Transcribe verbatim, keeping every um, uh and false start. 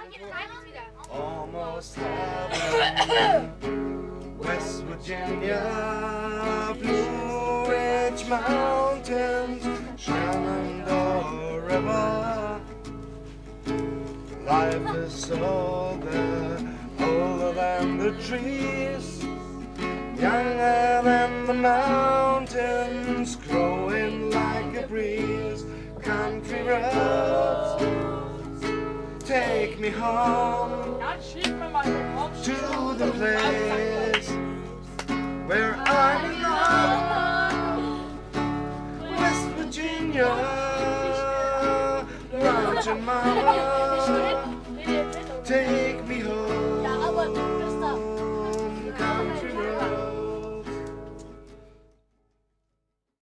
Almost heaven, West Virginia, Blue Ridge Mountains, Shenandoah River. Life is older, older than the trees, younger than the mountains, growing like a breeze. Country roads, take me home to the place where I belong. West Virginia, Mountain Mama, take